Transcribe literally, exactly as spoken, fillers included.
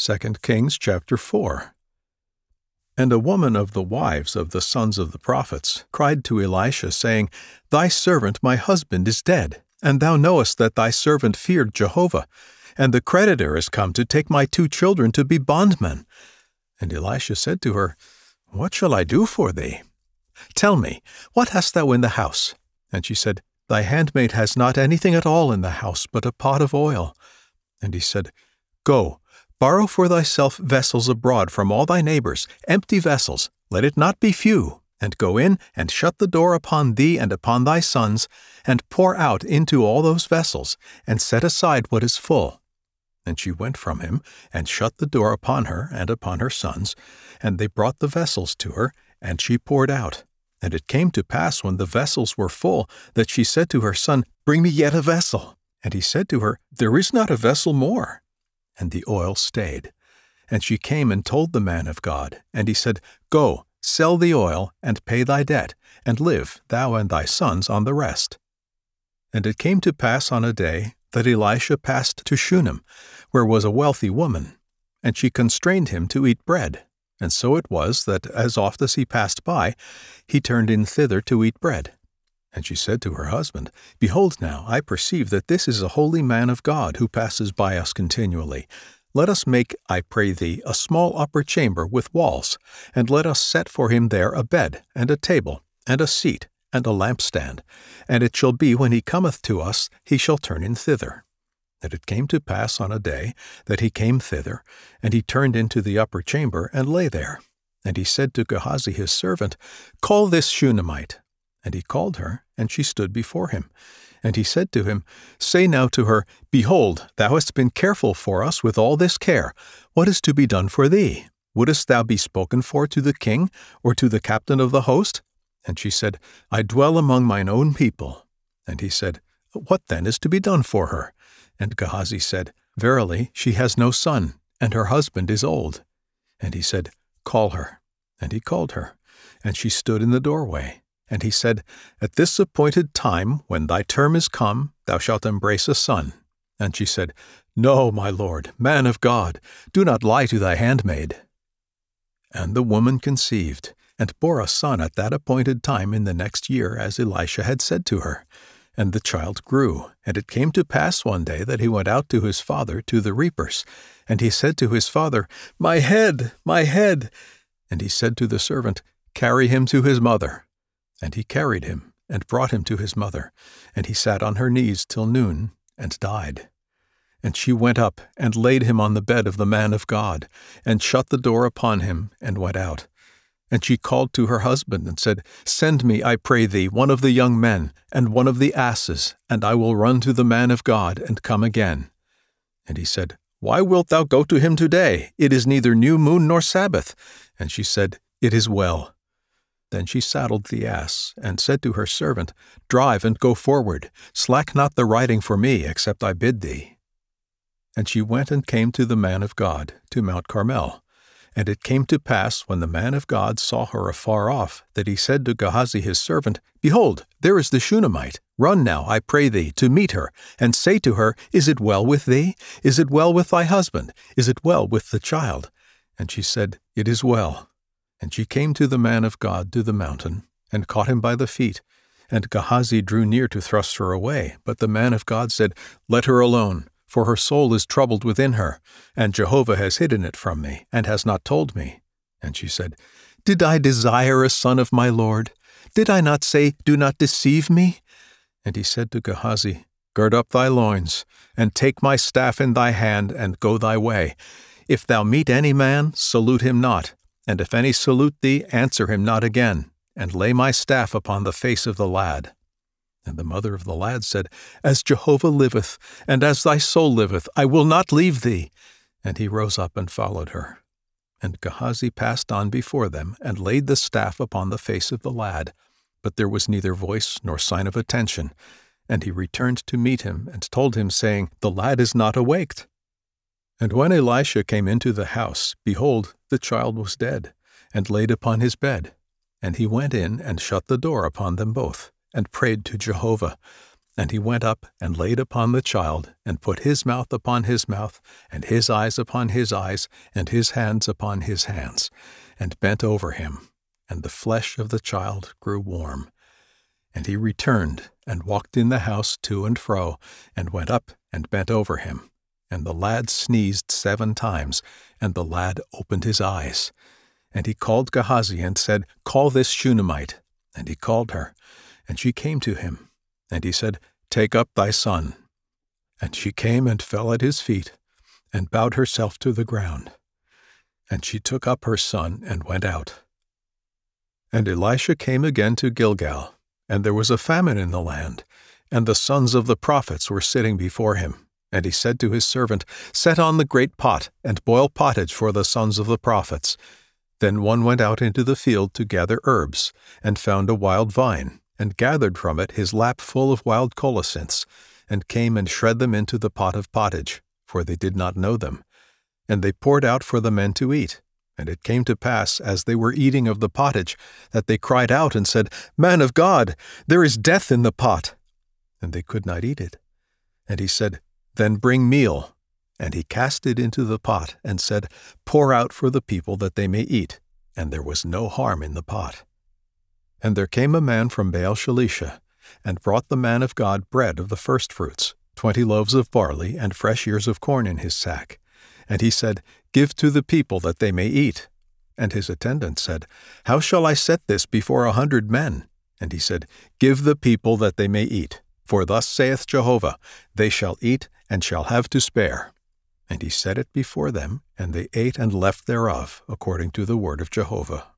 Second Kings chapter four. And a woman of the wives of the sons of the prophets cried to Elisha, saying, Thy servant my husband is dead, and thou knowest that thy servant feared Jehovah, and the creditor is come to take my two children to be bondmen. And Elisha said to her, What shall I do for thee? Tell me, what hast thou in the house? And she said, Thy handmaid has not anything at all in the house but a pot of oil. And he said, Go, borrow for thyself vessels abroad from all thy neighbors, empty vessels, let it not be few, and go in and shut the door upon thee and upon thy sons, and pour out into all those vessels, and set aside what is full. And she went from him, and shut the door upon her and upon her sons, and they brought the vessels to her, and she poured out. And it came to pass, when the vessels were full, that she said to her son, Bring me yet a vessel. And he said to her, There is not a vessel more. And the oil stayed. And she came and told the man of God, and he said, Go, sell the oil, and pay thy debt, and live, thou and thy sons, on the rest. And it came to pass on a day that Elisha passed to Shunem, where was a wealthy woman, and she constrained him to eat bread. And so it was that, as oft as he passed by, he turned in thither to eat bread. And she said to her husband, Behold now, I perceive that this is a holy man of God who passes by us continually. Let us make, I pray thee, a small upper chamber with walls, and let us set for him there a bed, and a table, and a seat, and a lampstand. And it shall be, when he cometh to us, he shall turn in thither. And it came to pass on a day that he came thither, and he turned into the upper chamber, and lay there. And he said to Gehazi his servant, Call this Shunammite. And he called her, and she stood before him. And he said to him, Say now to her, Behold, thou hast been careful for us with all this care. What is to be done for thee? Wouldest thou be spoken for to the king, or to the captain of the host? And she said, I dwell among mine own people. And he said, What then is to be done for her? And Gehazi said, Verily, she has no son, and her husband is old. And he said, Call her. And he called her, and she stood in the doorway. And he said, At this appointed time, when thy term is come, thou shalt embrace a son. And she said, No, my lord, man of God, do not lie to thy handmaid. And the woman conceived, and bore a son at that appointed time in the next year, as Elisha had said to her. And the child grew, and it came to pass one day that he went out to his father to the reapers. And he said to his father, My head, my head. And he said to the servant, Carry him to his mother. And he carried him, and brought him to his mother. And he sat on her knees till noon, and died. And she went up, and laid him on the bed of the man of God, and shut the door upon him, and went out. And she called to her husband, and said, Send me, I pray thee, one of the young men, and one of the asses, and I will run to the man of God, and come again. And he said, Why wilt thou go to him today? It is neither new moon nor Sabbath. And she said, It is well. Then she saddled the ass, and said to her servant, Drive and go forward. Slack not the riding for me, except I bid thee. And she went and came to the man of God, to Mount Carmel. And it came to pass, when the man of God saw her afar off, that he said to Gehazi his servant, Behold, there is the Shunammite. Run now, I pray thee, to meet her, and say to her, Is it well with thee? Is it well with thy husband? Is it well with the child? And she said, It is well. And she came to the man of God to the mountain, and caught him by the feet. And Gehazi drew near to thrust her away. But the man of God said, Let her alone, for her soul is troubled within her, and Jehovah has hidden it from me, and has not told me. And she said, Did I desire a son of my lord? Did I not say, Do not deceive me? And he said to Gehazi, Gird up thy loins, and take my staff in thy hand, and go thy way. If thou meet any man, salute him not. And if any salute thee, answer him not again, and lay my staff upon the face of the lad. And the mother of the lad said, As Jehovah liveth, and as thy soul liveth, I will not leave thee. And he rose up and followed her. And Gehazi passed on before them, and laid the staff upon the face of the lad. But there was neither voice nor sign of attention. And he returned to meet him, and told him, saying, The lad is not awaked. And when Elisha came into the house, behold, the child was dead, and laid upon his bed. And he went in and shut the door upon them both, and prayed to Jehovah. And he went up and laid upon the child, and put his mouth upon his mouth, and his eyes upon his eyes, and his hands upon his hands, and bent over him. And the flesh of the child grew warm. And he returned, and walked in the house to and fro, and went up and bent over him. And the lad sneezed seven times, and the lad opened his eyes. And he called Gehazi, and said, Call this Shunammite. And he called her, and she came to him. And he said, Take up thy son. And she came and fell at his feet, and bowed herself to the ground. And she took up her son, and went out. And Elisha came again to Gilgal, and there was a famine in the land, and the sons of the prophets were sitting before him. And he said to his servant, Set on the great pot, and boil pottage for the sons of the prophets. Then one went out into the field to gather herbs, and found a wild vine, and gathered from it his lap full of wild colocynths, and came and shred them into the pot of pottage, for they did not know them. And they poured out for the men to eat. And it came to pass, as they were eating of the pottage, that they cried out and said, Man of God, there is death in the pot. And they could not eat it. And he said, Then bring meal. And he cast it into the pot, and said, Pour out for the people that they may eat. And there was no harm in the pot. And there came a man from Baal-shalisha, and brought the man of God bread of the firstfruits, twenty loaves of barley, and fresh ears of corn in his sack. And he said, Give to the people that they may eat. And his attendant said, How shall I set this before a hundred men? And he said, Give the people that they may eat. For thus saith Jehovah, They shall eat, and shall have to spare. And he set it before them, and they ate and left thereof, according to the word of Jehovah.